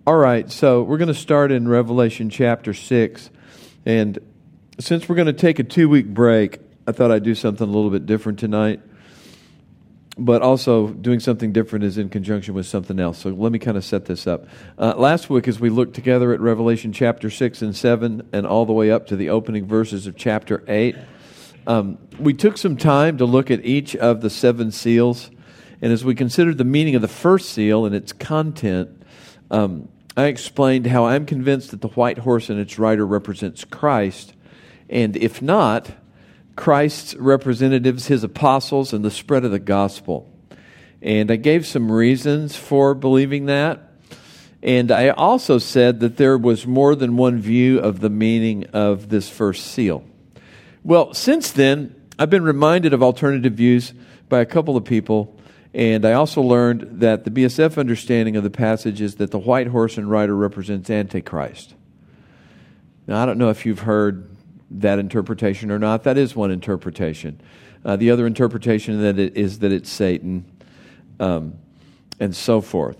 All right, so we're going to start in Revelation chapter 6. And since we're going to take a 2-week break, I thought I'd do something a little bit different tonight. But also, doing something different is in conjunction with something else. So let me kind of set this up. Last week, as we looked together at Revelation chapter 6 and 7, and all the way up to the opening verses of chapter 8, we took some time to look at each of the 7 seals. And as we considered the meaning of the first seal and its content, I explained how I'm convinced that the white horse and its rider represents Christ, and if not, Christ's representatives, his apostles, and the spread of the gospel. And I gave some reasons for believing that, and I also said that there was more than one view of the meaning of this first seal. Well, since then, I've been reminded of alternative views by a couple of people. And I also learned that the BSF understanding of the passage is that the white horse and rider represents Antichrist. Now, I don't know if you've heard that interpretation or not. That is one interpretation. The other interpretation is that it's Satan, and so forth.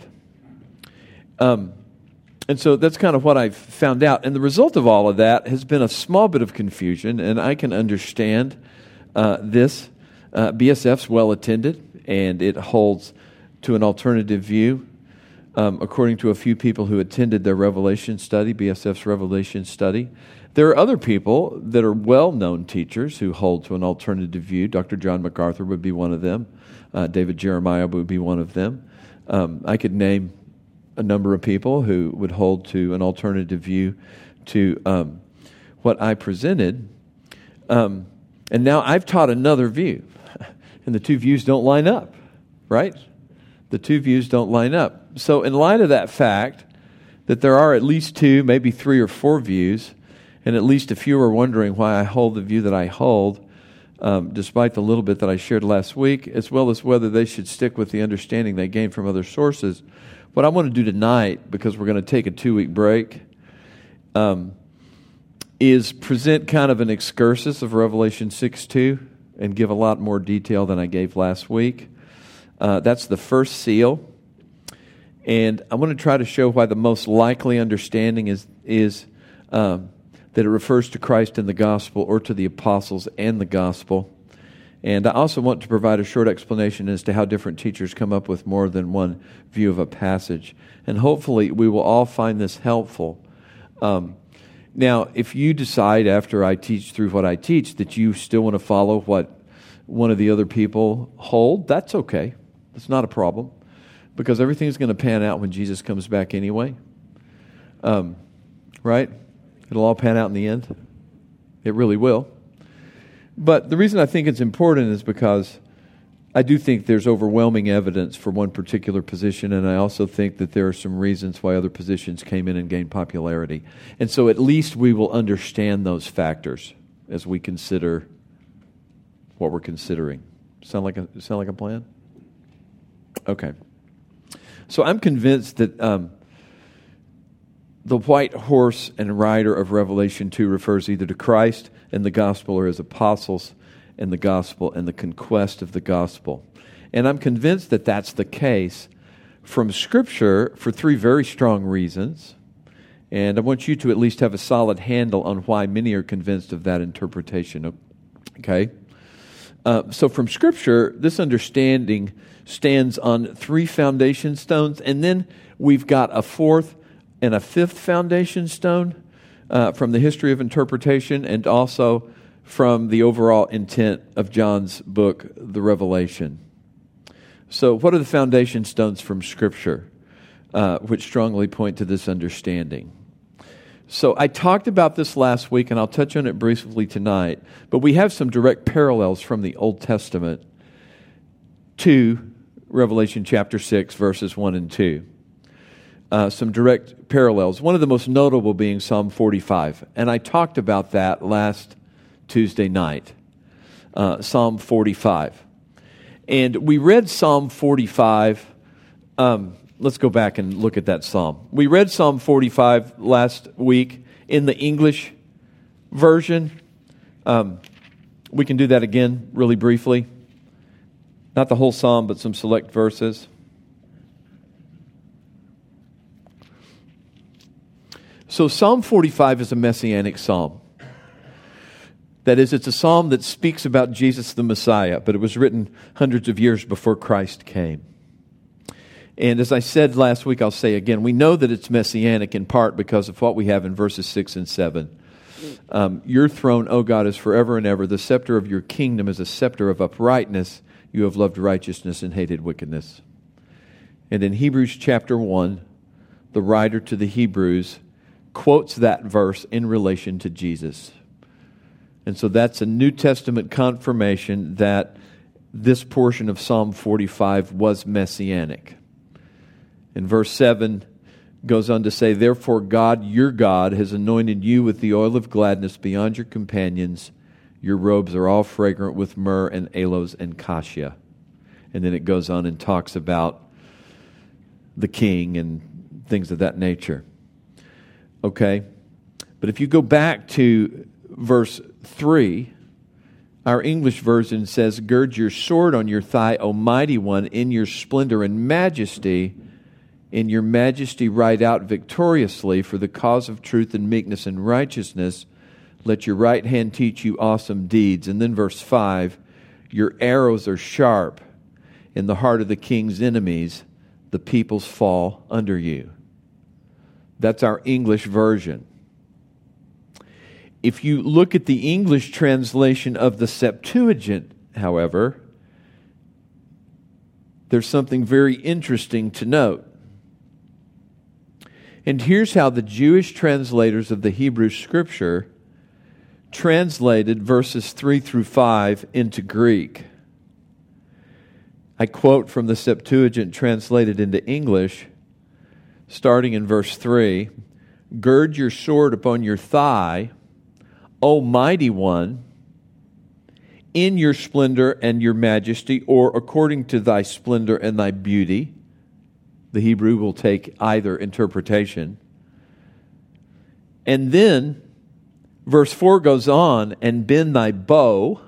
And so that's kind of what I've found out. And the result of all of that has been a small bit of confusion, and I can understand this. BSF's well-attended, and it holds to an alternative view. According to a few people who attended their Revelation study, BSF's Revelation study. There are other people that are well-known teachers who hold to an alternative view. Dr. John MacArthur would be one of them. David Jeremiah would be one of them. I could name a number of people who would hold to an alternative view to what I presented. And now I've taught another view. And the two views don't line up, right? The two views don't line up. So in light of that fact, that there are at least 2, maybe 3 or 4 views, and at least a few are wondering why I hold the view that I hold, despite the little bit that I shared last week, as well as whether they should stick with the understanding they gained from other sources. What I want to do tonight, because we're going to take a 2-week break, is present kind of an excursus of Revelation 6:2 and give a lot more detail than I gave last week. That's the first seal. And I want to try to show why the most likely understanding is that it refers to Christ and the gospel, or to the apostles and the gospel. And I also want to provide a short explanation as to how different teachers come up with more than one view of a passage. And hopefully we will all find this helpful. Now, if you decide after I teach through what I teach that you still want to follow what one of the other people hold, that's okay. It's not a problem, because everything's going to pan out when Jesus comes back anyway. Right? It'll all pan out in the end. It really will. But the reason I think it's important is because I do think there's overwhelming evidence for one particular position, and I also think that there are some reasons why other positions came in and gained popularity. And so at least we will understand those factors as we consider what we're considering. Sound like a plan? Okay. So I'm convinced that the white horse and rider of Revelation 2 refers either to Christ and the gospel, or his apostles and the gospel and the conquest of the gospel. And I'm convinced that that's the case from Scripture for 3 very strong reasons. And I want you to at least have a solid handle on why many are convinced of that interpretation. Okay? So from Scripture, this understanding stands on 3 foundation stones, and then we've got a 4th and a 5th foundation stone from the history of interpretation, and also from the overall intent of John's book, the Revelation. So what are the foundation stones from Scripture which strongly point to this understanding? So I talked about this last week, and I'll touch on it briefly tonight, but we have some direct parallels from the Old Testament to Revelation chapter 6, verses 1 and 2. Some direct parallels. One of the most notable being Psalm 45, and I talked about that last Tuesday night. Psalm 45. And we read Psalm 45. Let's go back and look at that psalm. We read Psalm 45 last week in the English version. We can do that again really briefly. Not the whole psalm, but some select verses. So Psalm 45 is a messianic psalm. That is, it's a psalm that speaks about Jesus the Messiah, but it was written hundreds of years before Christ came. And as I said last week, I'll say again, we know that it's messianic in part because of what we have in verses 6 and 7. Your throne, O God, is forever and ever. The scepter of your kingdom is a scepter of uprightness. You have loved righteousness and hated wickedness. And in Hebrews chapter 1, the writer to the Hebrews quotes that verse in relation to Jesus. And so that's a New Testament confirmation that this portion of Psalm 45 was messianic. And verse 7 goes on to say, therefore God, your God, has anointed you with the oil of gladness beyond your companions. Your robes are all fragrant with myrrh and aloes and cassia. And then it goes on and talks about the king and things of that nature. Okay? But if you go back to verse 3, our English version says, gird your sword on your thigh, O mighty one, in your splendor and majesty. In your majesty ride out victoriously for the cause of truth and meekness and righteousness. Let your right hand teach you awesome deeds. And then verse 5, your arrows are sharp. In the heart of the king's enemies, the peoples fall under you. That's our English version. If you look at the English translation of the Septuagint, however, there's something very interesting to note. And here's how the Jewish translators of the Hebrew Scripture translated verses 3 through 5 into Greek. I quote from the Septuagint translated into English, starting in verse 3, gird your sword upon your thigh, O mighty one, in your splendor and your majesty, or according to thy splendor and thy beauty. The Hebrew will take either interpretation. And then, verse 4 goes on, and bend thy bow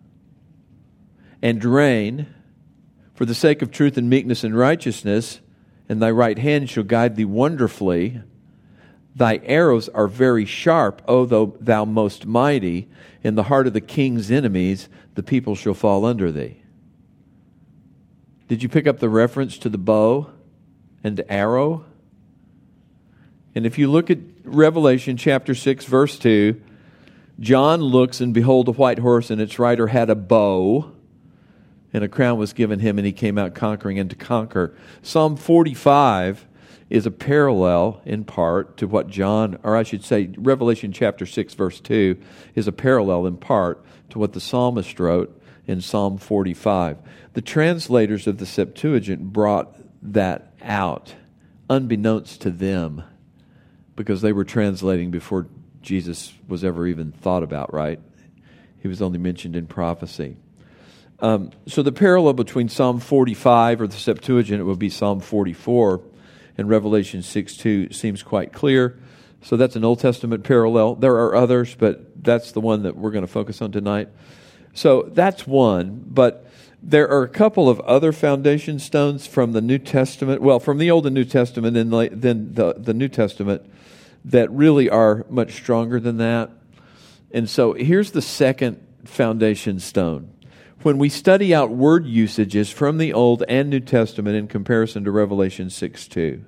and rein for the sake of truth and meekness and righteousness, and thy right hand shall guide thee wonderfully. Thy arrows are very sharp, O thou most mighty. In the heart of the king's enemies, the people shall fall under thee. Did you pick up the reference to the bow and arrow? And if you look at Revelation chapter 6, verse 2, John looks, and behold, a white horse, and its rider had a bow, and a crown was given him, and he came out conquering and to conquer. Psalm 45 is a parallel in part to what Revelation chapter 6, verse 2 is a parallel in part to what the psalmist wrote in Psalm 45. The translators of the Septuagint brought that out, unbeknownst to them, because they were translating before Jesus was ever even thought about, right? He was only mentioned in prophecy. So the parallel between Psalm 45 or the Septuagint, it would be Psalm 44, and Revelation 6:2 seems quite clear. So that's an Old Testament parallel. There are others, but that's the one that we're going to focus on tonight. So that's one, but there are a couple of other foundation stones from the New Testament, well, from the Old and New Testament, and then the New Testament, that really are much stronger than that. And so here's the second foundation stone. When we study out word usages from the Old and New Testament in comparison to Revelation 6:2,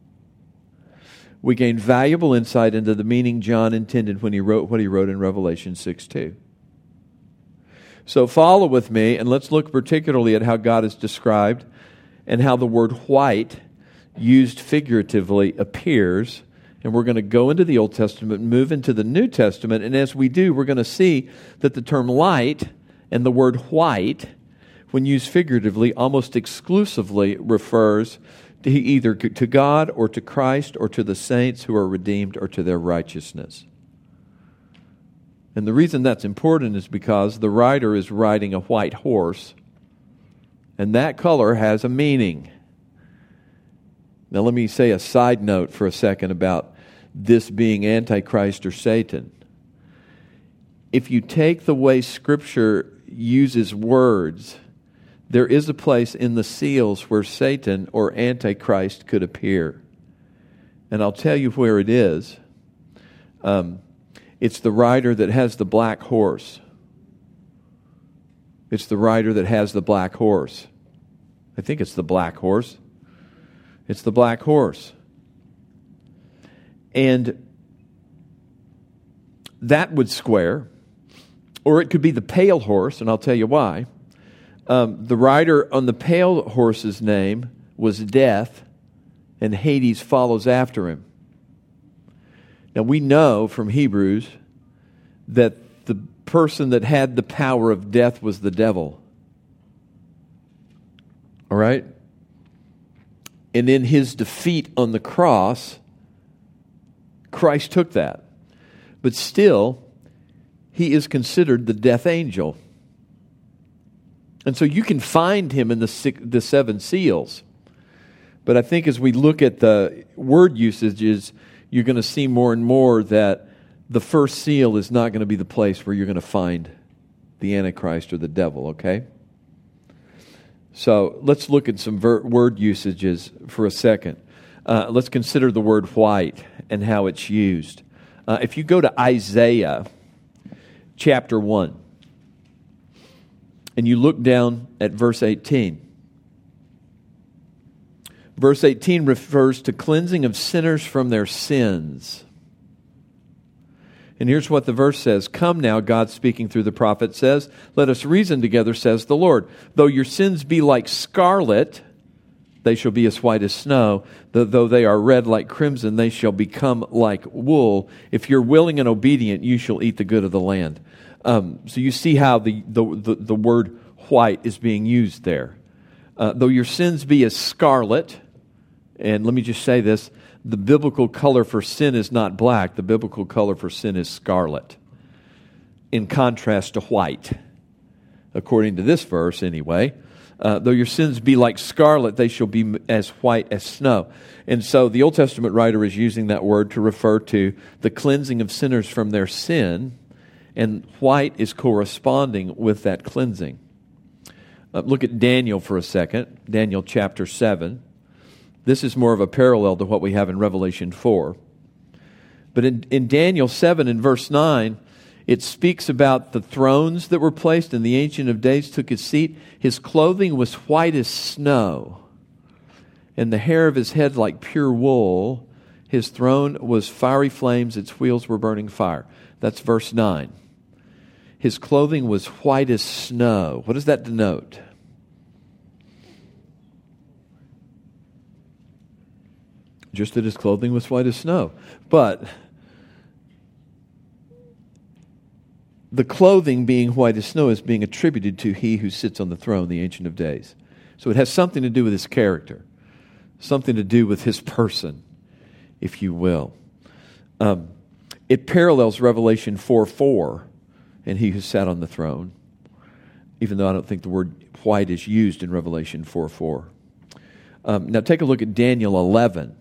we gain valuable insight into the meaning John intended when he wrote what he wrote in Revelation 6:2. So follow with me, and let's look particularly at how God is described and how the word white, used figuratively, appears. And we're going to go into the Old Testament, move into the New Testament, and as we do, we're going to see that the term light and the word white, when used figuratively, almost exclusively refers to either to God or to Christ or to the saints who are redeemed or to their righteousness. And the reason that's important is because the writer is riding a white horse, and that color has a meaning. Now let me say a side note for a second about this being Antichrist or Satan. If you take the way Scripture uses words, there is a place in the seals where Satan or Antichrist could appear. And I'll tell you where it is. It's the rider that has the black horse. It's the rider that has the black horse. I think it's the black horse. It's the black horse. And that would square. Or it could be the pale horse, and I'll tell you why. The rider on the pale horse's name was Death, and Hades follows after him. Now we know from Hebrews that the person that had the power of death was the devil. All right? And in his defeat on the cross, Christ took that. But still, he is considered the death angel. And so you can find him in the seven seals. But I think as we look at the word usages, you're going to see more and more that the first seal is not going to be the place where you're going to find the Antichrist or the devil, okay? So let's look at some word usages for a second. Let's consider the word white and how it's used. If you go to Isaiah chapter 1, and you look down at verse 18. Verse 18 refers to cleansing of sinners from their sins. And here's what the verse says. Come now, God speaking through the prophet says, let us reason together, says the Lord. Though your sins be like scarlet, they shall be as white as snow. Though they are red like crimson, they shall become like wool. If you're willing and obedient, you shall eat the good of the land. So you see how the word white is being used there. Though your sins be as scarlet, and let me just say this, the biblical color for sin is not black. The biblical color for sin is scarlet, in contrast to white, according to this verse anyway. Though your sins be like scarlet, they shall be as white as snow. And so the Old Testament writer is using that word to refer to the cleansing of sinners from their sin, and white is corresponding with that cleansing. Look at Daniel for a second, Daniel chapter 7. This is more of a parallel to what we have in Revelation 4. But in Daniel 7 and verse 9, it speaks about the thrones that were placed, and the Ancient of Days took his seat. His clothing was white as snow, and the hair of his head like pure wool. His throne was fiery flames, its wheels were burning fire. That's verse 9. His clothing was white as snow. What does that denote? Just that his clothing was white as snow. But the clothing being white as snow is being attributed to he who sits on the throne, the Ancient of Days. So it has something to do with his character, something to do with his person, if you will. It parallels Revelation 4:4, and he who sat on the throne, even though I don't think the word white is used in Revelation 4:4. Now take a look at Daniel 11.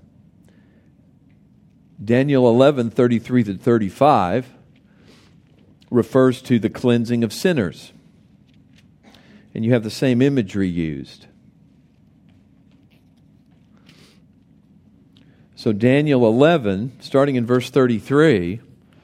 Daniel 11:33 to 35 refers to the cleansing of sinners. And you have the same imagery used. So Daniel 11, starting in verse 33,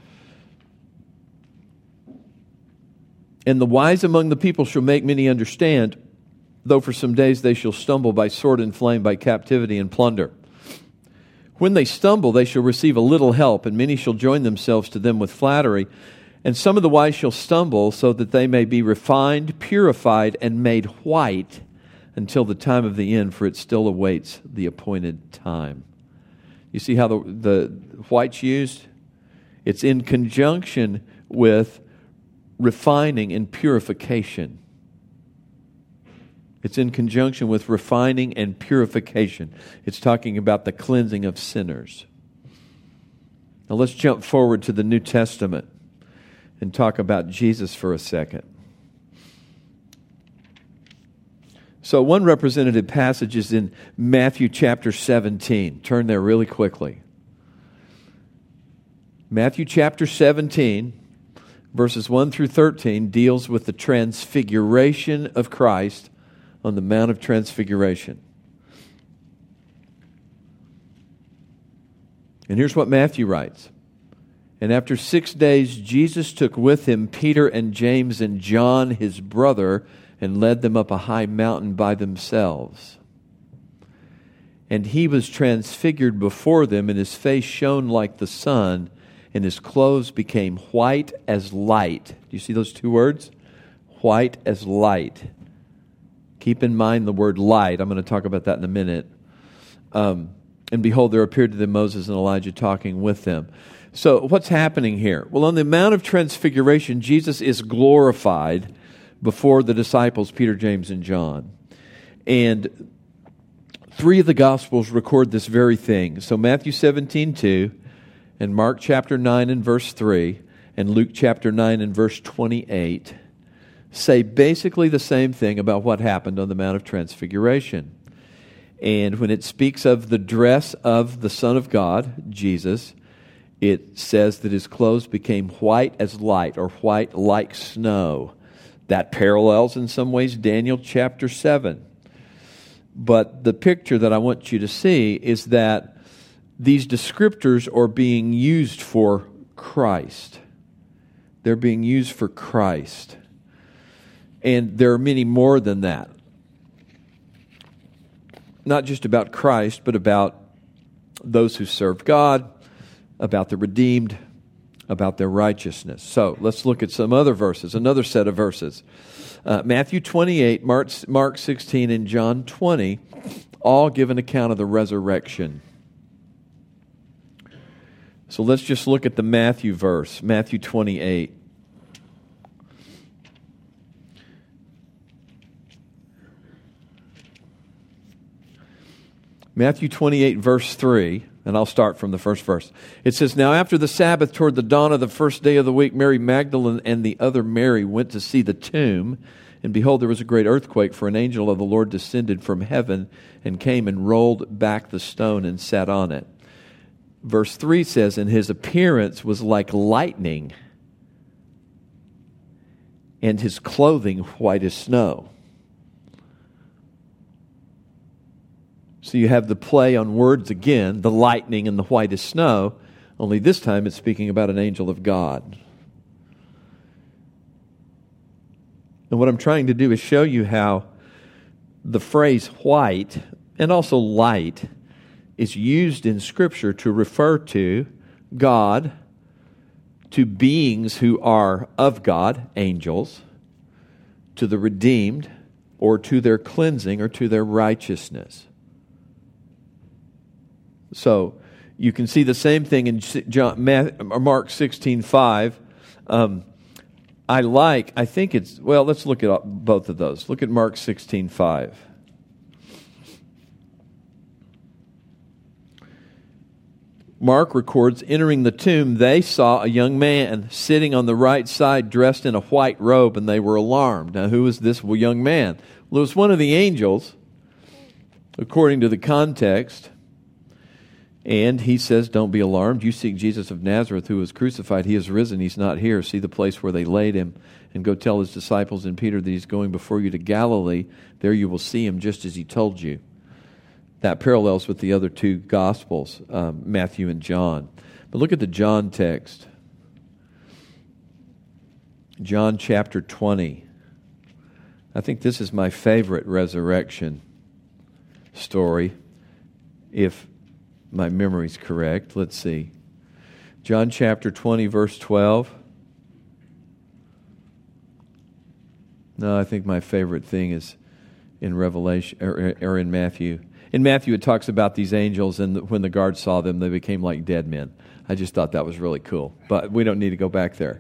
and the wise among the people shall make many understand, though for some days they shall stumble by sword and flame, by captivity and plunder. When they stumble, they shall receive a little help, and many shall join themselves to them with flattery. And some of the wise shall stumble, so that they may be refined, purified, and made white until the time of the end, for it still awaits the appointed time. You see how the white's used? It's in conjunction with refining and purification. It's in conjunction with refining and purification. It's talking about the cleansing of sinners. Now let's jump forward to the New Testament and talk about Jesus for a second. So one representative passage is in Matthew chapter 17. Turn there really quickly. Matthew chapter 17, verses 1 through 13, deals with the transfiguration of Christ on the Mount of Transfiguration. And here's what Matthew writes. And after 6 days, Jesus took with him Peter and James and John, his brother, and led them up a high mountain by themselves. And he was transfigured before them, and his face shone like the sun, and his clothes became white as light. Do you see those two words? White as light. Keep in mind the word light. I'm going to talk about that in a minute. And behold, there appeared to them Moses and Elijah talking with them. So what's happening here? Well, on the Mount of Transfiguration, Jesus is glorified before the disciples, Peter, James, and John. And 3 of the Gospels record this very thing. So Matthew 17:2, and Mark chapter 9 and verse 3, and Luke chapter 9 and verse 28 say basically the same thing about what happened on the Mount of Transfiguration. And when it speaks of the dress of the Son of God, Jesus, it says that his clothes became white as light, or white like snow. That parallels in some ways Daniel chapter 7. But the picture that I want you to see is that these descriptors are being used for Christ. They're being used for Christ. And there are many more than that. Not just about Christ, but about those who serve God, about the redeemed, about their righteousness. So let's look at some other verses, another set of verses. Matthew 28, Mark 16, and John 20 all give an account of the resurrection. So let's just look at the Matthew verse, Matthew 28. Matthew 28, verse 3, and I'll start from the first verse. It says, "Now after the Sabbath, toward the dawn of the first day of the week, Mary Magdalene and the other Mary went to see the tomb. And behold, there was a great earthquake, for an angel of the Lord descended from heaven and came and rolled back the stone and sat on it." Verse 3 says, "And his appearance was like lightning, and his clothing white as snow." So you have the play on words again, the lightning and the white as snow, only this time it's speaking about an angel of God. And what I'm trying to do is show you how the phrase white and also light is used in Scripture to refer to God, to beings who are of God, angels, to the redeemed, or to their cleansing or to their righteousness. So you can see the same thing in Mark 16:5. Let's look at both of those. Look at Mark 16:5. Mark records, "Entering the tomb, they saw a young man sitting on the right side dressed in a white robe, and they were alarmed." Now, who is this young man? Well, it was one of the angels, according to the context. And he says, "Don't be alarmed. You seek Jesus of Nazareth, who was crucified. He is risen. He's not here. See the place where they laid him. And go tell his disciples and Peter that he's going before you to Galilee. There you will see him just as he told you." That parallels with the other two Gospels, Matthew and John. But look at the John text. John chapter 20. I think this is my favorite resurrection story, if my memory's correct. Let's see. John chapter 20, verse 12. No, I think my favorite thing is in Revelation or in Matthew. In Matthew, it talks about these angels, and when the guards saw them, they became like dead men. I just thought that was really cool, but we don't need to go back there.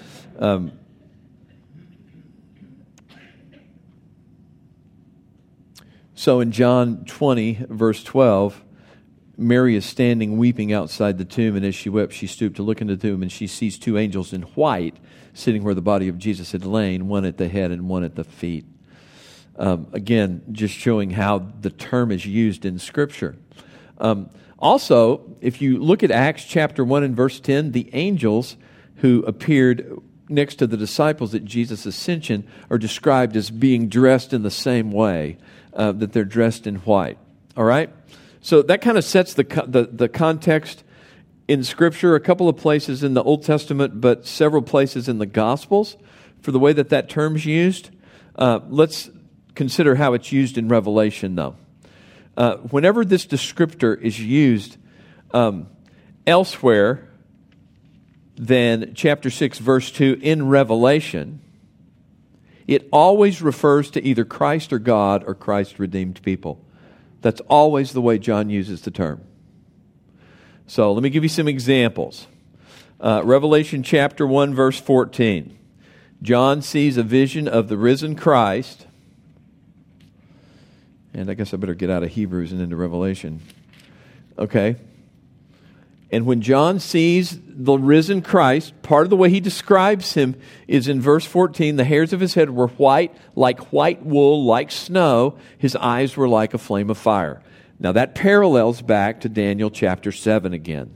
So in John 20, verse 12, Mary is standing weeping outside the tomb, and as she wept, she stooped to look into the tomb, and she sees 2 angels in white sitting where the body of Jesus had lain, one at the head and one at the feet. Again, just showing how the term is used in Scripture. Also, if you look at Acts chapter 1 and verse 10, the angels who appeared next to the disciples at Jesus' ascension are described as being dressed in the same way, that they're dressed in white. All right? So that kind of sets the context. in Scripture, a couple of places in the Old Testament, but several places in the Gospels for the way that that term's used. Let's consider how it's used in Revelation, though. Whenever this descriptor is used elsewhere than chapter 6, verse 2 in Revelation, it always refers to either Christ or God or Christ's redeemed people. That's always the way John uses the term. So let me give you some examples. Revelation chapter 1, verse 14. John sees a vision of the risen Christ. And I guess I better get out of Hebrews and into Revelation. Okay. And when John sees the risen Christ, part of the way he describes him is in verse 14, the hairs of his head were white, like white wool, like snow. His eyes were like a flame of fire. Now that parallels back to Daniel chapter 7 again.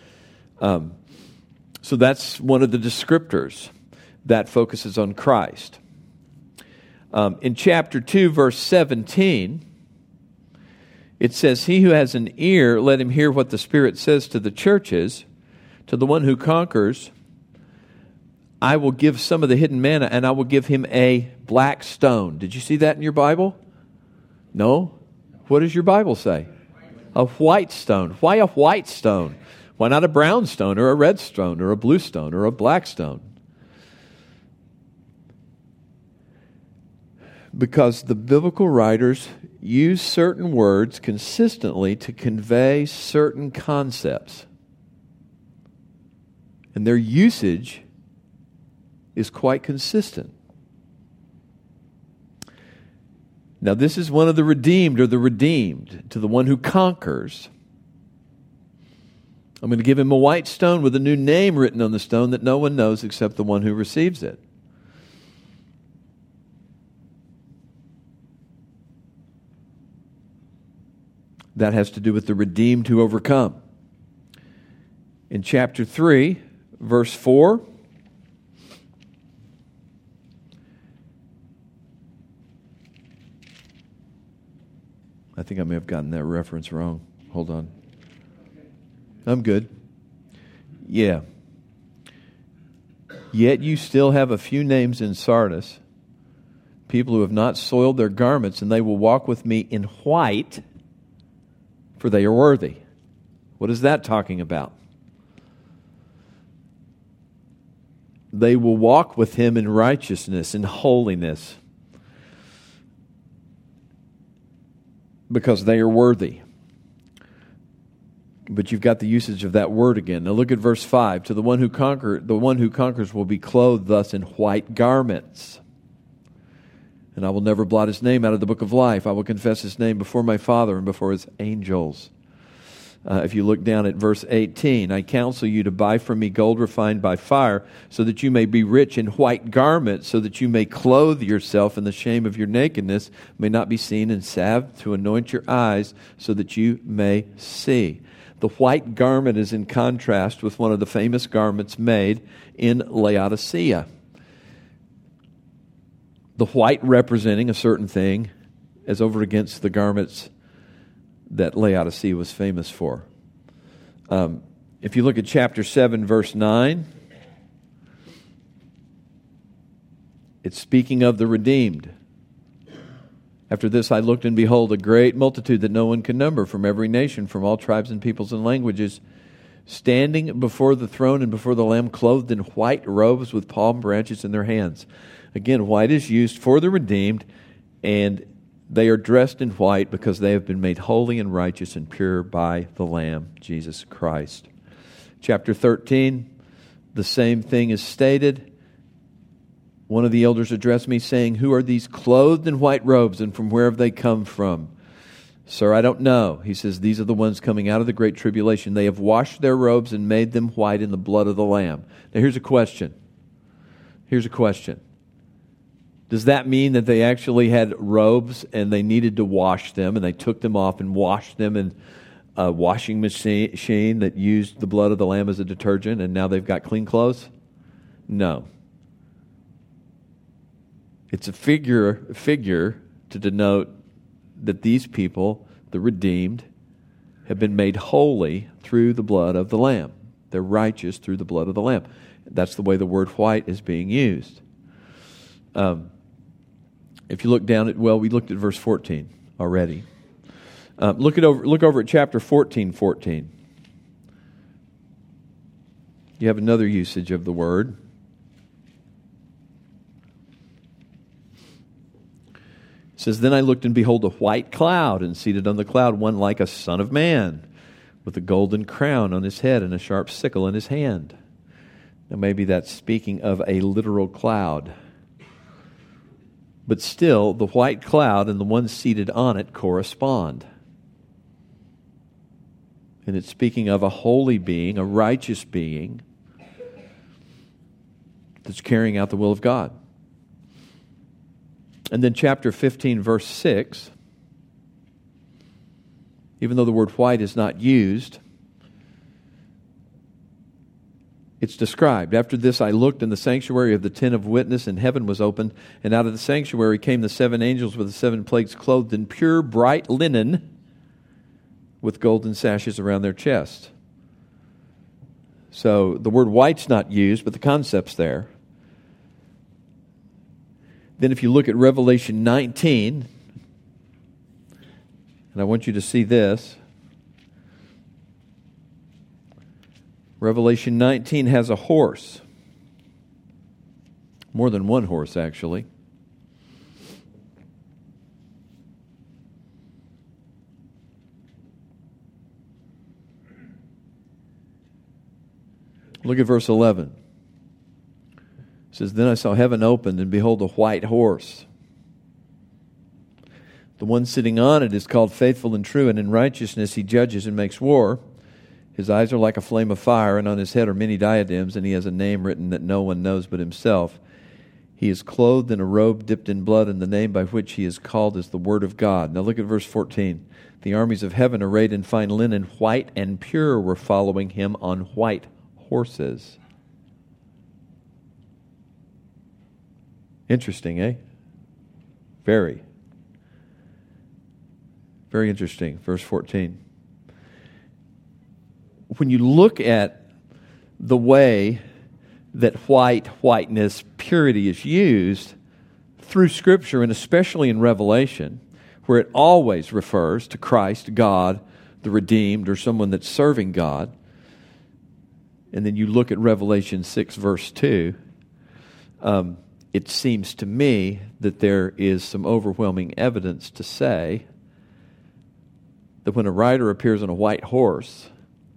So that's one of the descriptors that focuses on Christ. In chapter 2, verse 17, it says, "He who has an ear, let him hear what the Spirit says to the churches. To the one who conquers, I will give some of the hidden manna, and I will give him a black stone." Did you see that in your Bible? No? What does your Bible say? A white stone. Why a white stone? Why not a brown stone or a red stone or a blue stone or a black stone? Because the biblical writers use certain words consistently to convey certain concepts. And their usage is quite consistent. Now, this is one of the redeemed or the redeemed. To the one who conquers, I'm going to give him a white stone with a new name written on the stone that no one knows except the one who receives it. That has to do with the redeemed who overcome. In chapter 3, verse 4, I think I may have gotten that reference wrong. Hold on. I'm good. Yeah. "Yet you still have a few names in Sardis, people who have not soiled their garments, and they will walk with me in white, for they are worthy." What is that talking about? They will walk with him in righteousness and holiness because they are worthy. But you've got the usage of that word again. Now look at verse 5. "To the one who conquers will be clothed thus in white garments. And I will never blot his name out of the book of life. I will confess his name before my Father and before his angels." If you look down at verse 18, "I counsel you to buy from me gold refined by fire, so that you may be rich in white garments, so that you may clothe yourself, and the shame of your nakedness may not be seen, and salve to anoint your eyes, so that you may see." The white garment is in contrast with one of the famous garments made in Laodicea. The white representing a certain thing as over against the garments that Laodicea was famous for. If you look at chapter 7, verse 9, it's speaking of the redeemed. "After this I looked, and behold, a great multitude that no one can number, from every nation, from all tribes and peoples and languages, standing before the throne and before the Lamb, clothed in white robes with palm branches in their hands." Again, white is used for the redeemed, and they are dressed in white because they have been made holy and righteous and pure by the Lamb, Jesus Christ. Chapter 13, the same thing is stated. "One of the elders addressed me, saying, 'Who are these clothed in white robes, and from where have they come from?' 'Sir, I don't know.' He says, 'These are the ones coming out of the great tribulation. They have washed their robes and made them white in the blood of the Lamb.'" Now here's a question. Does that mean that they actually had robes and they needed to wash them, and they took them off and washed them in a washing machine that used the blood of the Lamb as a detergent, and now they've got clean clothes? No. It's a figure to denote that these people, the redeemed, have been made holy through the blood of the Lamb. They're righteous through the blood of the Lamb. That's the way the word white is being used. If you look down at, we looked at verse 14 already. Look over at chapter 14:14. You have another usage of the word. It says, "Then I looked, and behold, a white cloud, and seated on the cloud one like a son of man, with a golden crown on his head and a sharp sickle in his hand." Now maybe that's speaking of a literal cloud. But still, the white cloud and the one seated on it correspond. And it's speaking of a holy being, a righteous being, that's carrying out the will of God. And then chapter 15, verse 6, even though the word white is not used, it's described. "After this I looked, in the sanctuary of the tent of witness, and heaven was opened, and out of the sanctuary came the 7 angels with the 7 plagues, clothed in pure bright linen, with golden sashes around their chest." So the word white's not used, but the concept's there. Then if you look at Revelation 19, and I want you to see this. Revelation 19 has a horse. More than one horse, actually. Look at verse 11. It says, "Then I saw heaven opened, and behold, a white horse. The one sitting on it is called Faithful and True, and in righteousness he judges and makes war. His eyes are like a flame of fire, and on his head are many diadems, and he has a name written that no one knows but himself. He is clothed in a robe dipped in blood, and the name by which he is called is the Word of God." Now look at verse 14. "The armies of heaven, arrayed in fine linen, white and pure, were following him on white horses." Interesting, eh? Very. Very interesting. Verse 14. When you look at the way that whiteness, purity is used through Scripture, and especially in Revelation, where it always refers to Christ, God, the redeemed, or someone that's serving God, and then you look at Revelation 6, verse 2, it seems to me that there is some overwhelming evidence to say that when a rider appears on a white horse,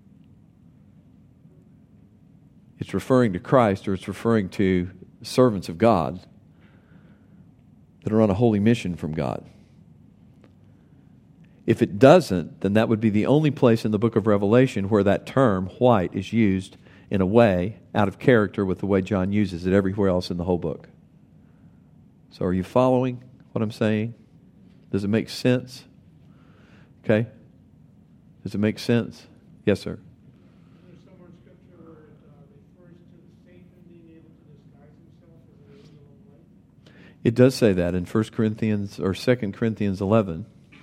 it's referring to Christ, or it's referring to servants of God that are on a holy mission from God. If it doesn't, then that would be the only place in the book of Revelation where that term, white, is used in a way out of character with the way John uses it everywhere else in the whole book. So are you following what I'm saying? Does it make sense? Okay? Does it make sense? Yes, sir. There's somewhere in Scripture where it refers to Satan being able to disguise himself as an angel of light. It does say that in 1 Corinthians or 2 Corinthians 11.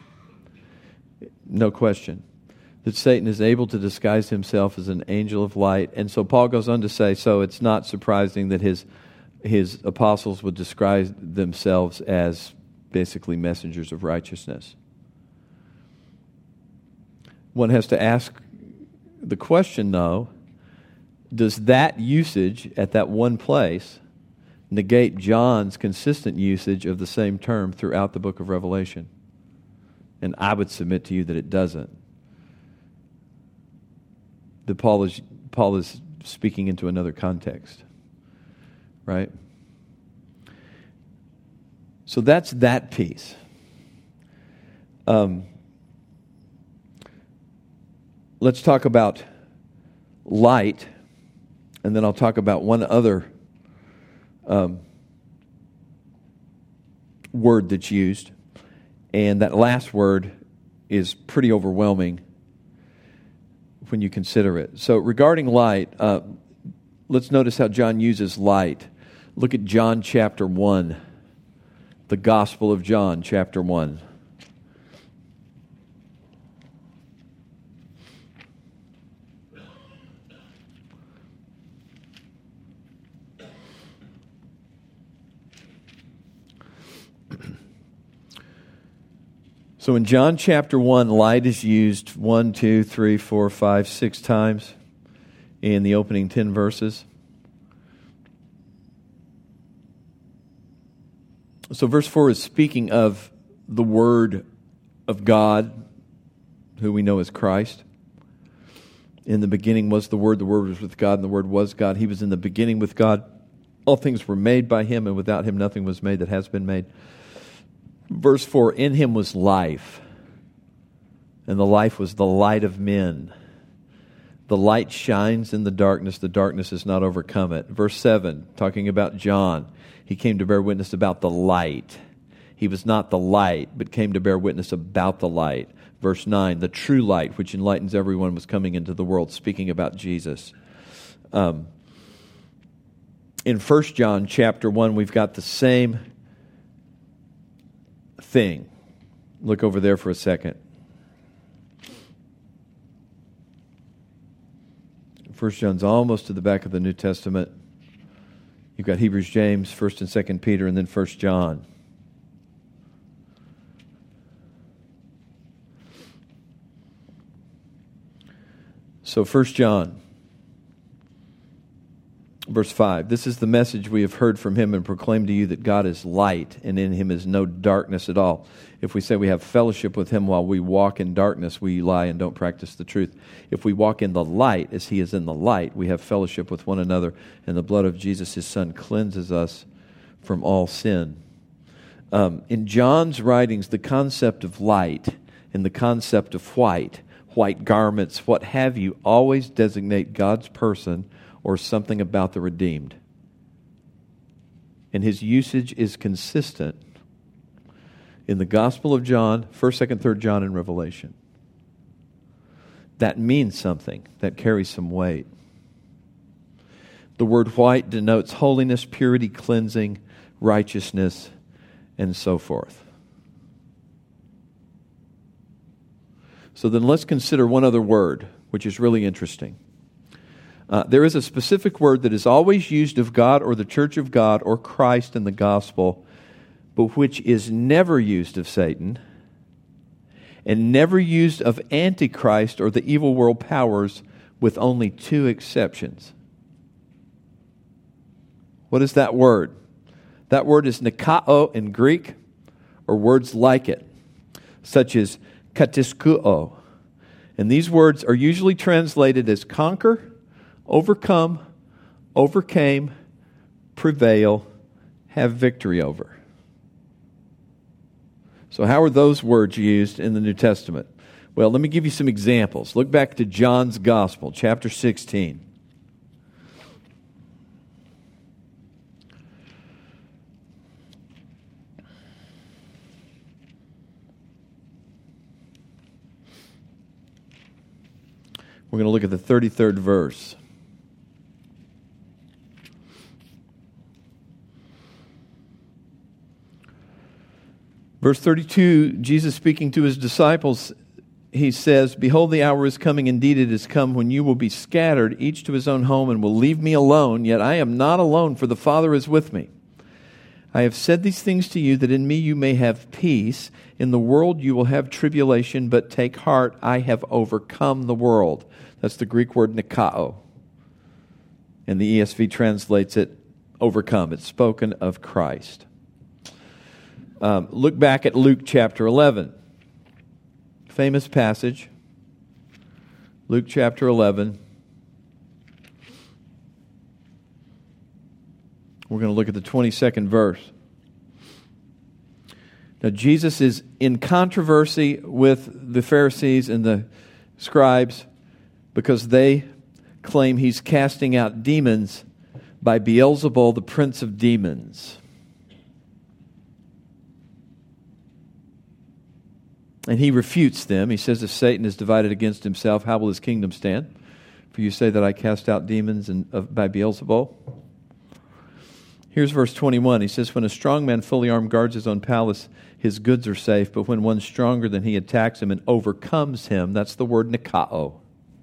No question. That Satan is able to disguise himself as an angel of light. And so Paul goes on to say, so it's not surprising that his apostles would describe themselves as basically messengers of righteousness. One has to ask the question, though, does that usage at that one place negate John's consistent usage of the same term throughout the book of Revelation? And I would submit to you that it doesn't. That Paul is speaking into another context. Right? So that's that piece. Let's talk about light, and then I'll talk about one other word that's used. And that last word is pretty overwhelming when you consider it. So regarding light, let's notice how John uses light. Look at John chapter 1, the Gospel of John chapter 1. So in John chapter 1, light is used 1, 2, 3, 4, 5, 6 times in the opening 10 verses. So verse 4 is speaking of the Word of God, who we know as Christ. In the beginning was the Word was with God, and the Word was God. He was in the beginning with God. All things were made by Him, and without Him nothing was made that has been made. Verse 4, in Him was life, and the life was the light of men. The light shines in the darkness has not overcome it. Verse 7, talking about John, he came to bear witness about the light. He was not the light, but came to bear witness about the light. Verse 9, the true light, which enlightens everyone, was coming into the world, speaking about Jesus. In 1 John chapter 1, we've got the same thing. Look over there for a second. 1 John's almost to the back of the New Testament. You've got Hebrews, James, 1 and 2 Peter, and then 1 John. So 1 John, verse 5, this is the message we have heard from Him and proclaim to you, that God is light, and in Him is no darkness at all. If we say we have fellowship with Him while we walk in darkness, we lie and don't practice the truth. If we walk in the light as He is in the light, we have fellowship with one another, and the blood of Jesus, His Son, cleanses us from all sin. In John's writings, the concept of light and the concept of white garments, what have you, always designate God's person or something about the redeemed. And his usage is consistent in the Gospel of John, 1st, 2nd, 3rd John, and Revelation. That means something. That carries some weight. The word white denotes holiness, purity, cleansing, righteousness, and so forth. So then let's consider one other word, which is really interesting. There is a specific word that is always used of God or the church of God or Christ in the gospel, but which is never used of Satan and never used of Antichrist or the evil world powers, with only 2 exceptions. What is that word? That word is nikao in Greek, or words like it, such as katiskuo. And these words are usually translated as conquer, overcome, overcame, prevail, have victory over. So how are those words used in the New Testament? Well, let me give you some examples. Look back to John's Gospel, chapter 16. We're going to look at the 33rd verse. Verse 32, Jesus speaking to His disciples, He says, "Behold, the hour is coming, indeed it is come, when you will be scattered, each to his own home, and will leave me alone. Yet I am not alone, for the Father is with me. I have said these things to you, that in me you may have peace. In the world you will have tribulation, but take heart, I have overcome the world." That's the Greek word nikao. And the ESV translates it overcome. It's spoken of Christ. Look back at Luke chapter 11. Famous passage. Luke chapter 11. We're going to look at the 22nd verse. Now, Jesus is in controversy with the Pharisees and the scribes because they claim He's casting out demons by Beelzebul, the prince of demons. And He refutes them. He says, if Satan is divided against himself, how will his kingdom stand? For you say that I cast out demons by Beelzebul. Here's verse 21. He says, when a strong man fully armed guards his own palace, his goods are safe. But when one stronger than he attacks him and overcomes him, that's the word nikao.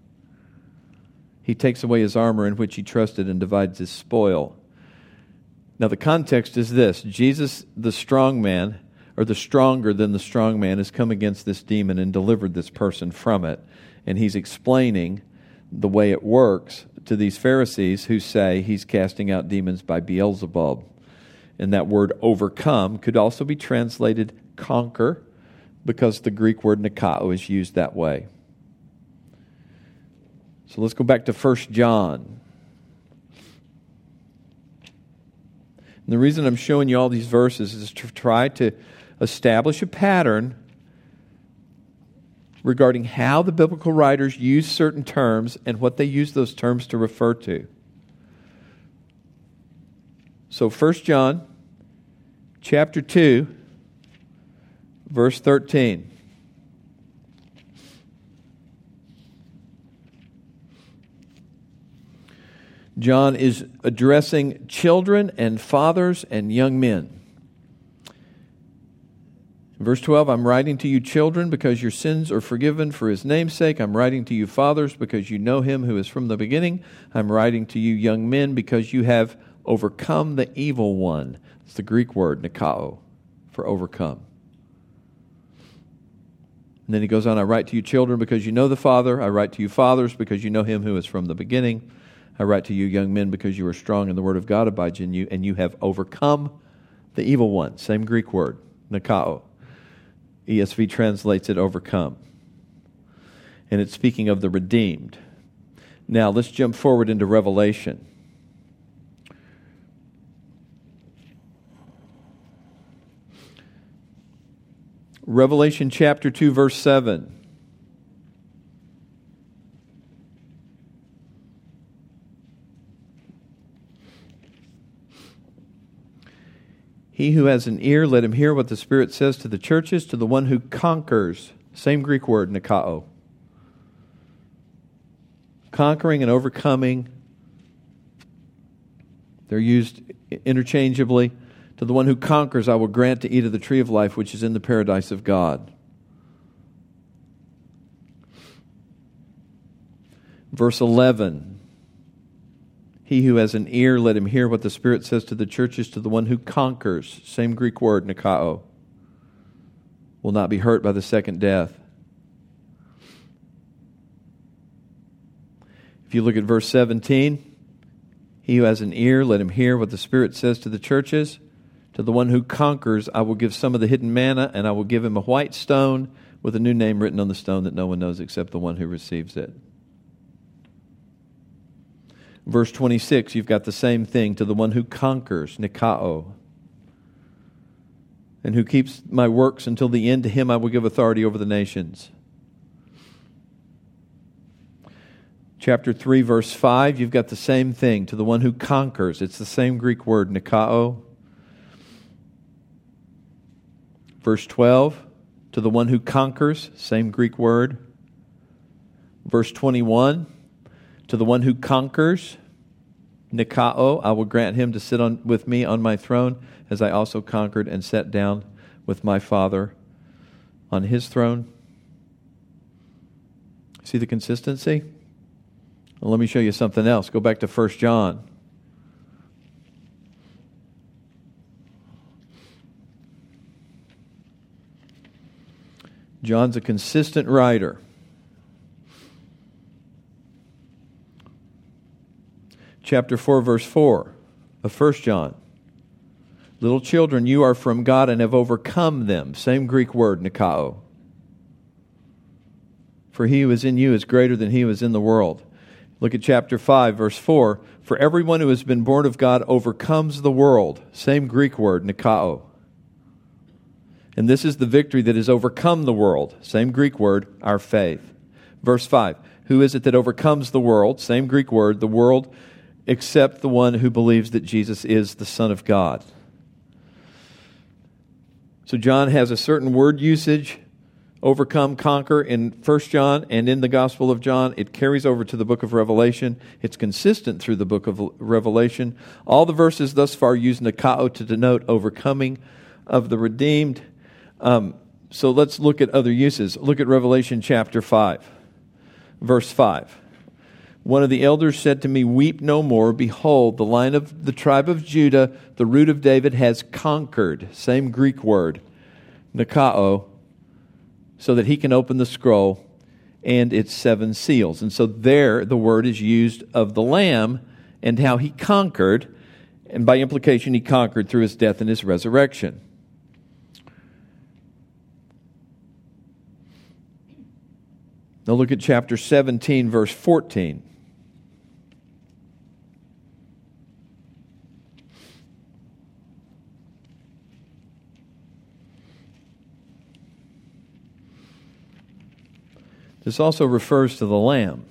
He takes away his armor in which he trusted and divides his spoil. Now the context is this. Jesus, the strong man, or the stronger than the strong man has come against this demon and delivered this person from it. And he's explaining the way it works to these Pharisees who say he's casting out demons by Beelzebub. And that word overcome could also be translated conquer, because the Greek word nikao is used that way. So let's go back to 1 John. And the reason I'm showing you all these verses is to try to establish a pattern regarding how the biblical writers use certain terms and what they use those terms to refer to. So 1 John chapter 2, verse 13. John is addressing children and fathers and young men. Verse 12, I'm writing to you, children, because your sins are forgiven for his name's sake. I'm writing to you, fathers, because you know him who is from the beginning. I'm writing to you, young men, because you have overcome the evil one. It's the Greek word, nikao, for overcome. And then he goes on, I write to you, children, because you know the Father. I write to you, fathers, because you know him who is from the beginning. I write to you, young men, because you are strong and the word of God abides in you, and you have overcome the evil one. Same Greek word, nikao. ESV translates it overcome. And it's speaking of the redeemed. Now, let's jump forward into Revelation. Revelation chapter 2, verse 7. He who has an ear, let him hear what the Spirit says to the churches. To the one who conquers, same Greek word, nikao. Conquering and overcoming, they're used interchangeably. To the one who conquers, I will grant to eat of the tree of life, which is in the paradise of God. Verse 11. He who has an ear, let him hear what the Spirit says to the churches. To the one who conquers, same Greek word, nikao, will not be hurt by the second death. If you look at verse 17, he who has an ear, let him hear what the Spirit says to the churches. To the one who conquers, I will give some of the hidden manna, and I will give him a white stone with a new name written on the stone that no one knows except the one who receives it. Verse 26, you've got the same thing. To the one who conquers, nikao, and who keeps my works until the end, to him I will give authority over the nations. Chapter 3, verse 5, you've got the same thing. To the one who conquers, it's the same Greek word, nikao. Verse 12, to the one who conquers, same Greek word. Verse 21, to the one who conquers, nikao, I will grant him to sit with me on my throne, as I also conquered and sat down with my Father on his throne. See the consistency? Well, let me show you something else. Go back to 1 John. John's a consistent writer. Chapter 4, verse 4 of 1 John. Little children, you are from God and have overcome them. Same Greek word, nikao. For he who is in you is greater than he who is in the world. Look at chapter 5, verse 4. For everyone who has been born of God overcomes the world. Same Greek word, nikao. And this is the victory that has overcome the world. Same Greek word, our faith. Verse 5. Who is it that overcomes the world? Same Greek word, the world, except the one who believes that Jesus is the Son of God. So John has a certain word usage, overcome, conquer, in 1 John and in the Gospel of John. It carries over to the book of Revelation. It's consistent through the book of Revelation. All the verses thus far use nikao to denote overcoming of the redeemed. So let's look at other uses. Look at Revelation chapter 5, verse 5. One of the elders said to me, weep no more. Behold, the Lion of the tribe of Judah, the root of David, has conquered. Same Greek word. Nikao, so that he can open the scroll and its 7 seals. And so there the word is used of the Lamb and how he conquered, and by implication he conquered through his death and his resurrection. Now look at chapter 17, verse 14. This also refers to the Lamb.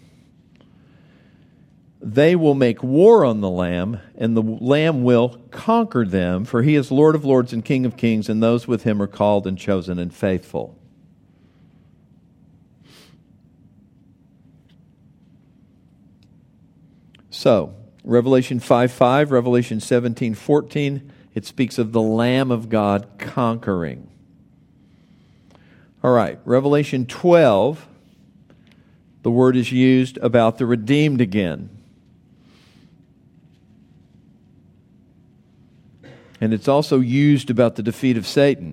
They will make war on the Lamb, and the Lamb will conquer them, for he is Lord of lords and King of kings, and those with him are called and chosen and faithful. So, Revelation 5:5, Revelation 17:14, it speaks of the Lamb of God conquering. All right, Revelation 12, the word is used about the redeemed again. And it's also used about the defeat of Satan.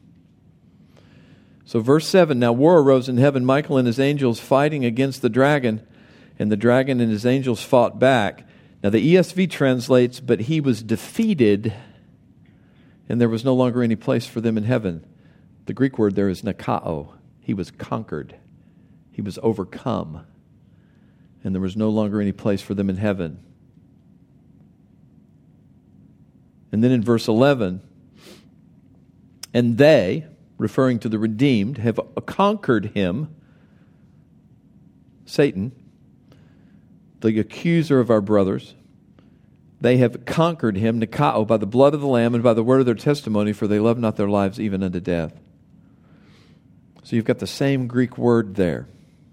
So verse 7, now war arose in heaven, Michael and his angels fighting against the dragon, and the dragon and his angels fought back. Now the ESV translates, but he was defeated, and there was no longer any place for them in heaven. The Greek word there is nikao. He was conquered. He was overcome. And there was no longer any place for them in heaven. And then in verse 11, and they, referring to the redeemed, have conquered him, Satan, the accuser of our brothers. They have conquered him, nikao, by the blood of the Lamb and by the word of their testimony, for they love not their lives even unto death. So you've got the same Greek word there.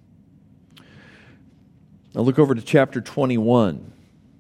Now look over to chapter 21.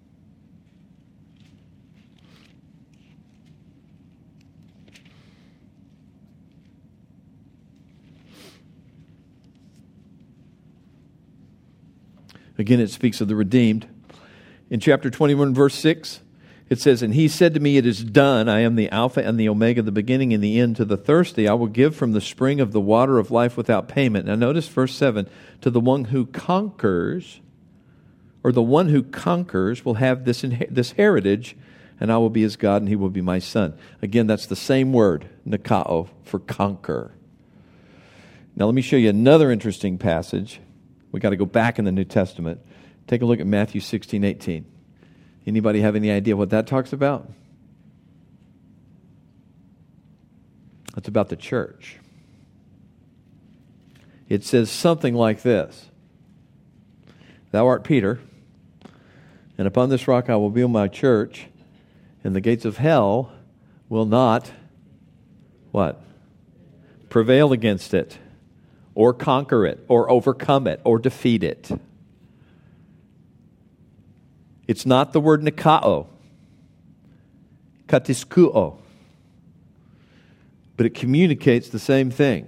Again, it speaks of the redeemed. In chapter 21, verse 6, it says, and he said to me, it is done. I am the Alpha and the Omega, the beginning and the end. To the thirsty I will give from the spring of the water of life without payment. Now notice verse 7, to the one who conquers, or the one who conquers will have this heritage, and I will be his God, and he will be my son. Again, that's the same word, nikao, for conquer. Now let me show you another interesting passage. We got to go back in the New Testament. Take a look at Matthew 16:18. Anybody have any idea what that talks about? It's about the church. It says something like this. Thou art Peter, and upon this rock I will build my church, and the gates of hell will not, what? Prevail against it, or conquer it, or overcome it, or defeat it. It's not the word nikao, katiskuo, but it communicates the same thing.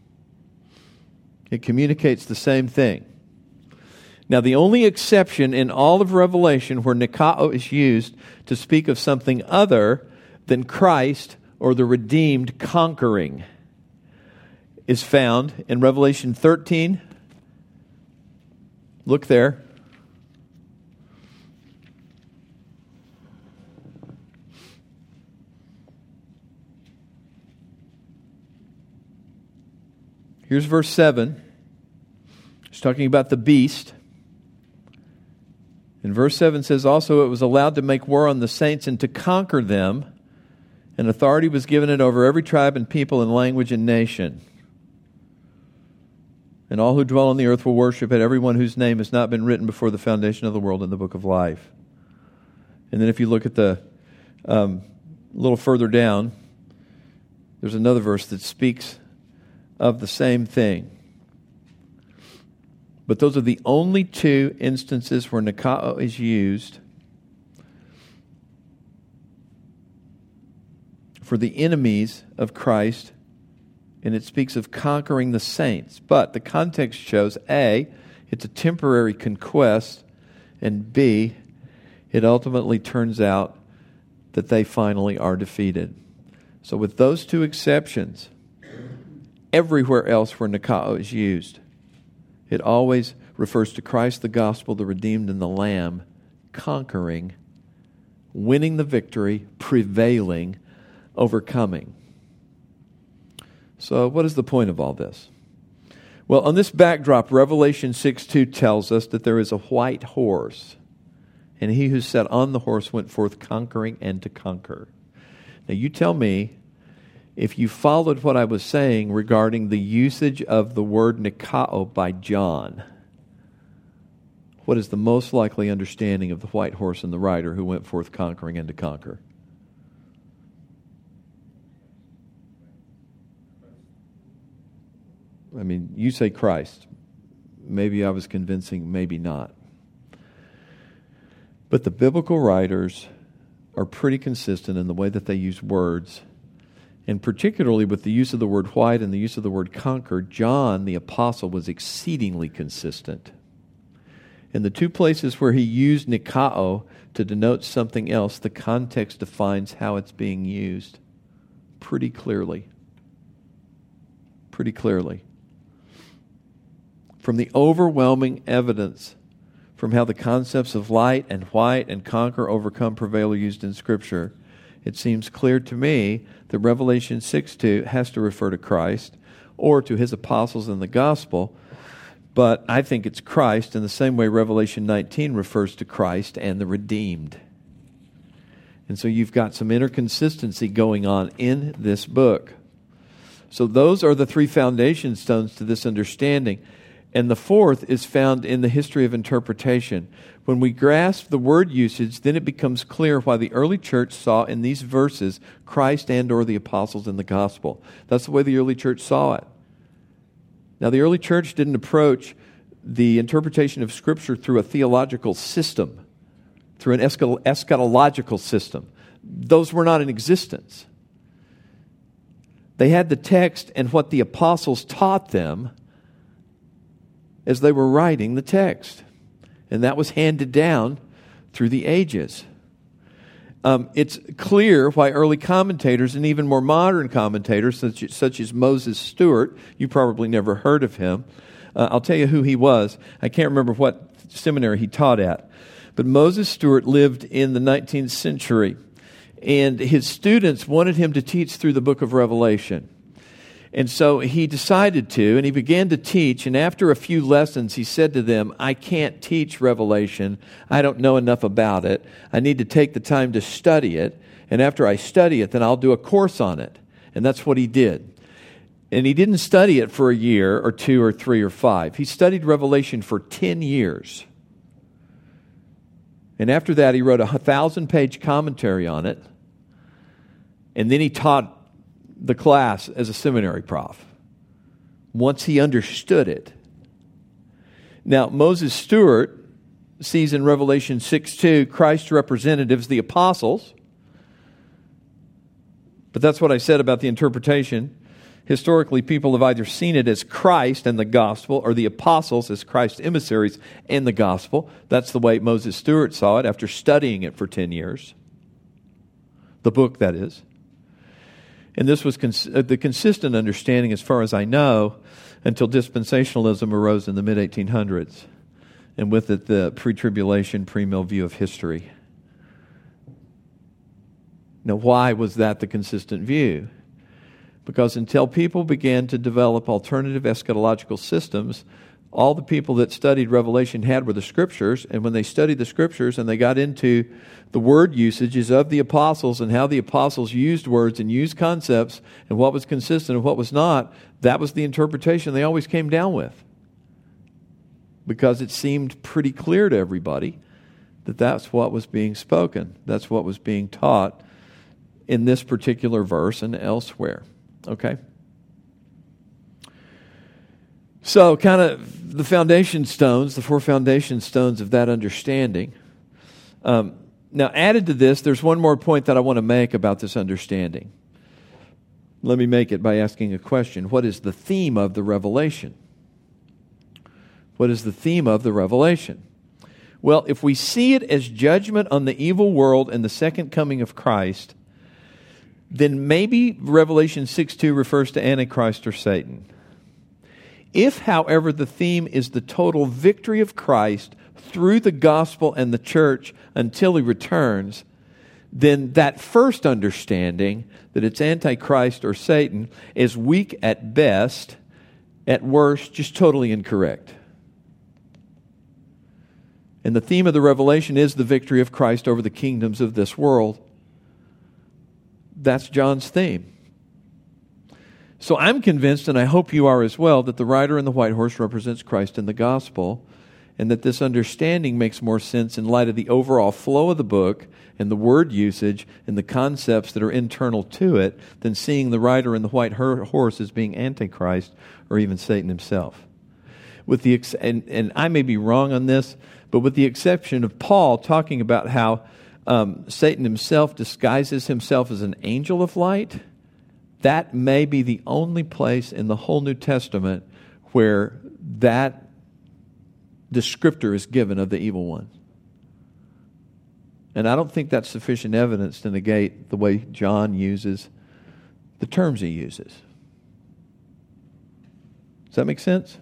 It communicates the same thing. Now, the only exception in all of Revelation where nikao is used to speak of something other than Christ or the redeemed conquering is found in Revelation 13. Look there. Here's verse 7. It's talking about the beast. And verse 7 says, also it was allowed to make war on the saints and to conquer them, and authority was given it over every tribe and people and language and nation. And all who dwell on the earth will worship it, everyone whose name has not been written before the foundation of the world in the book of life. And then if you look at the little further down, there's another verse that speaks of the same thing. But those are the only two instances where nikao is used for the enemies of Christ, and it speaks of conquering the saints. But the context shows, A, it's a temporary conquest, and B, it ultimately turns out that they finally are defeated. So with those two exceptions, everywhere else where Nikao is used, it always refers to Christ, the gospel, the redeemed, and the Lamb conquering, winning the victory, prevailing, overcoming. So what is the point of all this? Well, on this backdrop, Revelation 6:2 tells us that there is a white horse, and he who sat on the horse went forth conquering and to conquer. Now you tell me if you followed what I was saying regarding the usage of the word Nikao by John. What is the most likely understanding of the white horse and the rider who went forth conquering and to conquer? I mean, you say Christ. Maybe I was convincing, maybe not. But the biblical writers are pretty consistent in the way that they use words, and particularly with the use of the word white and the use of the word conquer. John, the apostle, was exceedingly consistent. In the two places where he used Nikao to denote something else, the context defines how it's being used pretty clearly. Pretty clearly. From the overwhelming evidence from how the concepts of light and white and conquer, overcome, prevail are used in Scripture, it seems clear to me that Revelation 6:2 has to refer to Christ or to his apostles in the gospel, but I think it's Christ in the same way Revelation 19 refers to Christ and the redeemed. And so you've got some inconsistency going on in this book. So those are the three foundation stones to this understanding. And the fourth is found in the history of interpretation. When we grasp the word usage, then it becomes clear why the early church saw in these verses Christ and or the apostles in the gospel. That's the way the early church saw it. Now, the early church didn't approach the interpretation of Scripture through a theological system, through an eschatological system. Those were not in existence. They had the text and what the apostles taught them as they were writing the text. And that was handed down through the ages. It's clear why early commentators and even more modern commentators, such as Moses Stuart, you probably never heard of him. I'll tell you who he was. I can't remember what seminary he taught at. But Moses Stuart lived in the 19th century. And his students wanted him to teach through the book of Revelation. And so he decided to, and he began to teach, and after a few lessons, he said to them, I can't teach Revelation. I don't know enough about it. I need to take the time to study it, and after I study it, then I'll do a course on it. And that's what he did. And he didn't study it for a year or 2 or 3 or 5. He studied Revelation for 10 years. And after that, he wrote a 1,000-page commentary on it, and then he taught the class as a seminary prof once he understood it. Now, Moses Stuart sees in Revelation 6:2 Christ's representatives, the apostles. But that's what I said about the interpretation. Historically, people have either seen it as Christ and the gospel or the apostles as Christ's emissaries and the gospel. That's the way Moses Stuart saw it after studying it for 10 years. The book, that is. And this was the consistent understanding, as far as I know, until dispensationalism arose in the mid-1800s. And with it, the pre-tribulation, pre-mill view of history. Now, why was that the consistent view? Because until people began to develop alternative eschatological systems, all the people that studied Revelation had were the Scriptures, and when they studied the Scriptures and they got into the word usages of the apostles and how the apostles used words and used concepts and what was consistent and what was not, that was the interpretation they always came down with. Because it seemed pretty clear to everybody that that's what was being spoken. That's what was being taught in this particular verse and elsewhere. Okay? So, kind of the foundation stones, the 4 foundation stones of that understanding. Now, added to this, there's one more point that I want to make about this understanding. Let me make it by asking a question. What is the theme of the revelation? What is the theme of the revelation? Well, if we see it as judgment on the evil world and the second coming of Christ, then maybe Revelation 6:2 refers to Antichrist or Satan. If, however, the theme is the total victory of Christ through the gospel and the church until he returns, then that first understanding, that it's Antichrist or Satan, is weak at best, at worst, just totally incorrect. And the theme of the Revelation is the victory of Christ over the kingdoms of this world. That's John's theme. So I'm convinced, and I hope you are as well, that the rider on the white horse represents Christ in the gospel, and that this understanding makes more sense in light of the overall flow of the book and the word usage and the concepts that are internal to it than seeing the rider in the white horse as being Antichrist or even Satan himself. With the and I may be wrong on this, but with the exception of Paul talking about how Satan himself disguises himself as an angel of light, that may be the only place in the whole New Testament where that descriptor is given of the evil one. And I don't think that's sufficient evidence to negate the way John uses the terms he uses. Does that make sense?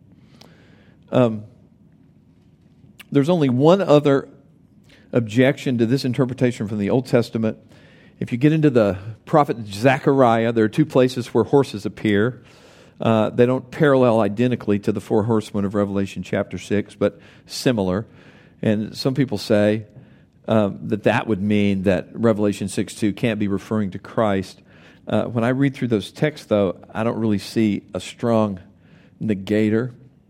There's only one other objection to this interpretation from the Old Testament. If you get into the prophet Zechariah, there are two places where horses appear. They don't parallel identically to the four horsemen of Revelation chapter 6, but similar. And some people say that would mean that Revelation 6:2 can't be referring to Christ. When I read through those texts, though, I don't really see a strong negator.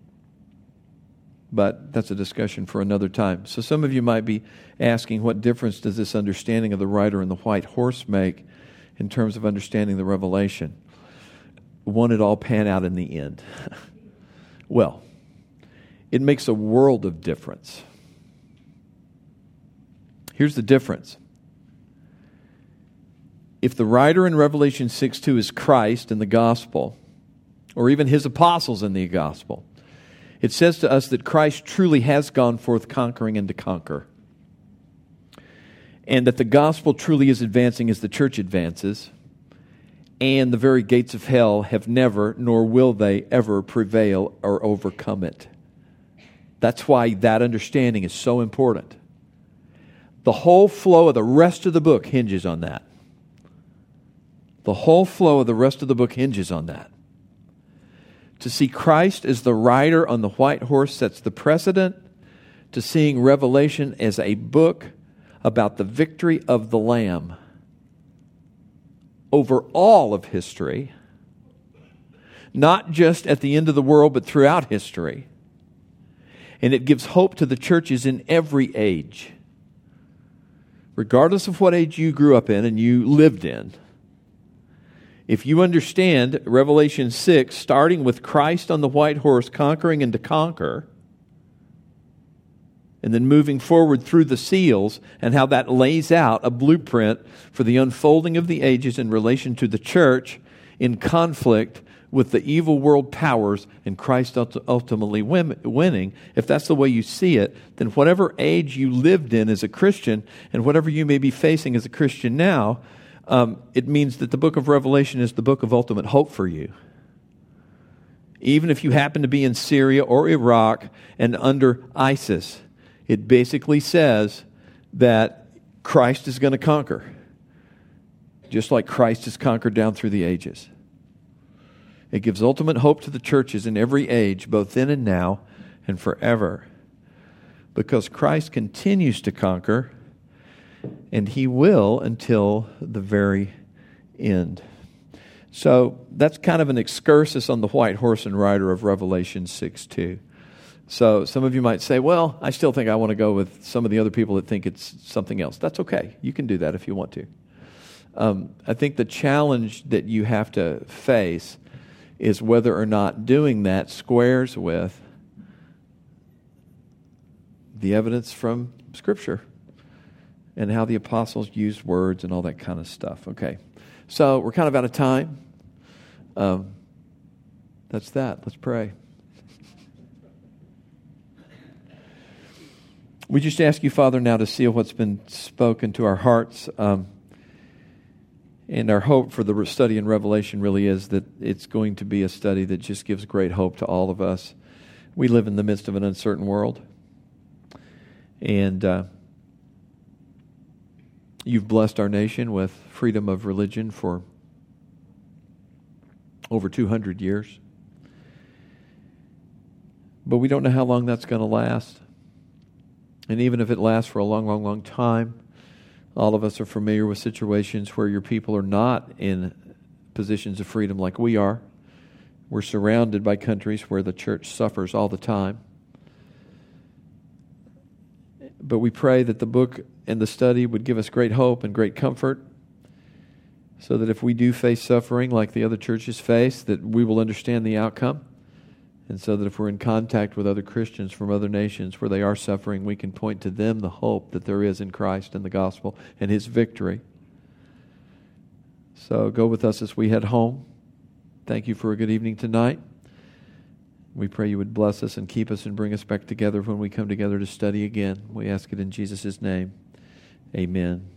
But that's a discussion for another time. So some of you might be asking, what difference does this understanding of the rider and the white horse make in terms of understanding the Revelation? Won't it all pan out in the end? Well, it makes a world of difference. Here's the difference. If the rider in Revelation 6:2 is Christ in the gospel, or even his apostles in the gospel, it says to us that Christ truly has gone forth conquering and to conquer. And that the gospel truly is advancing as the church advances. And the very gates of hell have never, nor will they ever prevail or overcome it. That's why that understanding is so important. The whole flow of the rest of the book hinges on that. The whole flow of the rest of the book hinges on that. To see Christ as the rider on the white horse sets the precedent to seeing Revelation as a book about the victory of the Lamb over all of history, not just at the end of the world, but throughout history. And it gives hope to the churches in every age. Regardless of what age you grew up in and you lived in, if you understand Revelation 6, starting with Christ on the white horse, conquering and to conquer, and then moving forward through the seals, and how that lays out a blueprint for the unfolding of the ages in relation to the church in conflict with the evil world powers and Christ ultimately winning, if that's the way you see it, then whatever age you lived in as a Christian and whatever you may be facing as a Christian now, it means that the book of Revelation is the book of ultimate hope for you. Even if you happen to be in Syria or Iraq and under ISIS, it basically says that Christ is going to conquer, just like Christ has conquered down through the ages. It gives ultimate hope to the churches in every age, both then and now and forever, because Christ continues to conquer, and he will until the very end. So that's kind of an excursus on the white horse and rider of Revelation 6:2. So some of you might say, well, I still think I want to go with some of the other people that think it's something else. That's okay. You can do that if you want to. I think the challenge that you have to face is whether or not doing that squares with the evidence from Scripture and how the apostles used words and all that kind of stuff. Okay, so we're kind of out of time. That's that. Let's pray. We just ask you, Father, now to seal what's been spoken to our hearts. And our hope for the study in Revelation really is that it's going to be a study that just gives great hope to all of us. We live in the midst of an uncertain world. And you've blessed our nation with freedom of religion for over 200 years. But we don't know how long that's going to last. And even if it lasts for a long, long, long time, all of us are familiar with situations where your people are not in positions of freedom like we are. We're surrounded by countries where the church suffers all the time. But we pray that the book and the study would give us great hope and great comfort, so that if we do face suffering like the other churches face, that we will understand the outcome. And so that if we're in contact with other Christians from other nations where they are suffering, we can point to them the hope that there is in Christ and the gospel and His victory. So go with us as we head home. Thank you for a good evening tonight. We pray you would bless us and keep us and bring us back together when we come together to study again. We ask it in Jesus' name. Amen.